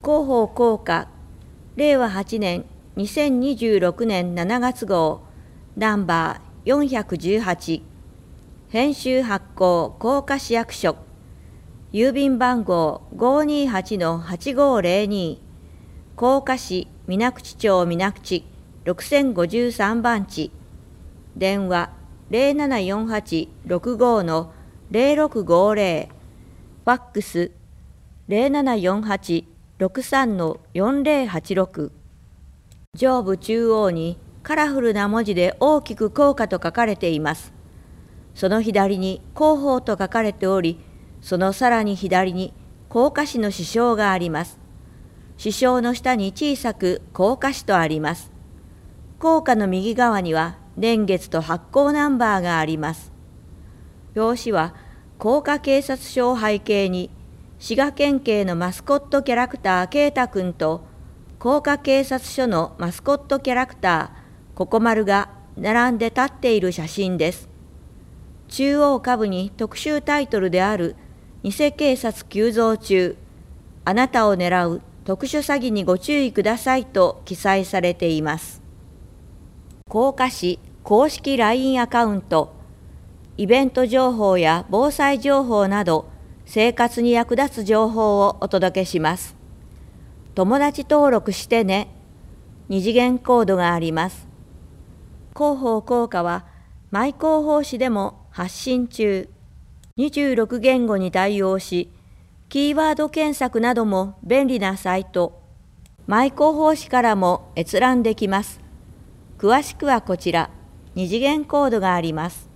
広報効果令和8年2026年7月号ナンバー418編集発行甲賀市役所郵便番号 528-8502 甲賀市水口町水口6053番地電話 0748-65-0650 ファックス 0748-63-4086 上部中央にカラフルな文字で大きく効果と書かれています。その左に広報と書かれており、そのさらに左に甲賀市の支所があります。支所の下に小さく甲賀市とあります。硬貨の右側には年月と発行ナンバーがあります。表紙は甲賀警察署を背景に、滋賀県警のマスコットキャラクターケイタくんと、甲賀警察署のマスコットキャラクターココマルが並んで立っている写真です。中央下部に特集タイトルである偽警察急増中、あなたを狙う特殊詐欺にご注意くださいと記載されています。甲賀市公式 LINE アカウント、イベント情報や防災情報など生活に役立つ情報をお届けします。友達登録してね。二次元コードがあります。広報効果はマイ広報誌でも発信中。26言語に対応し、キーワード検索なども便利なサイト。マイ広報誌からも閲覧できます。詳しくはこちら、二次元コードがあります。